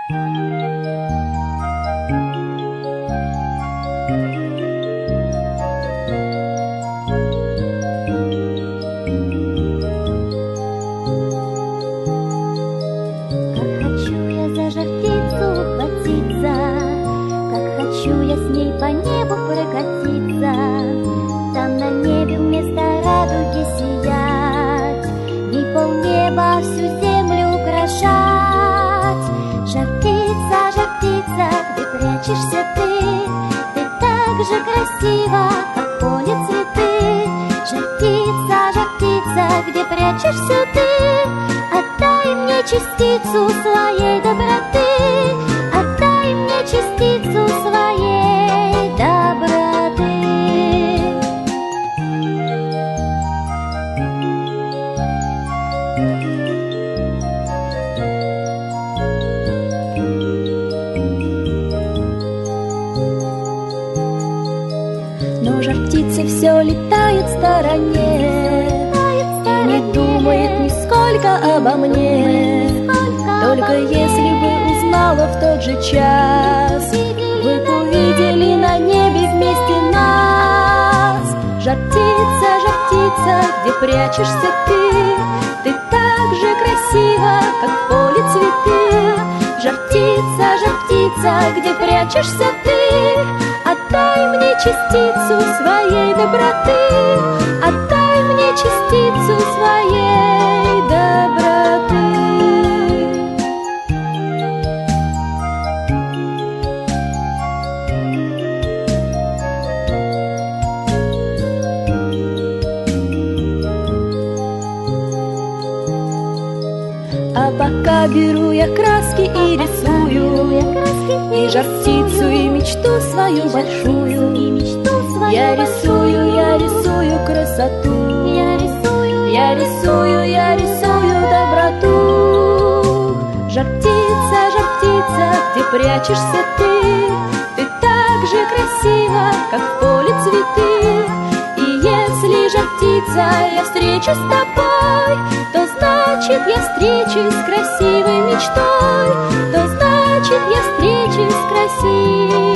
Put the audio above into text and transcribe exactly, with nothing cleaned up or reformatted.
Но жар-птица все летает в стороне и не думает нисколько обо мне. Только если бы узнала в тот же час, вы б увидели на небе вместе нас. Жар-птица, жар-птица, где прячешься ты? Ты так же красива, как в поле цветы. Жар-птица, жар-птица, где прячешься ты? Отдай мне частицу своей доброты, отдай мне частицу своей доброты. А пока беру я краски и рисую, и жар-птицу, и мечту свою большую. Я рисую, я рисую красоту, я рисую, я рисую, я рисую доброту. Жар-птица, жар-птица, где прячешься ты? Ты так же красива, как в поле цветы. И если, жар-птица, я встречусь с тобой, то значит я встречусь с красивой мечтой, то значит я встречусь с красивой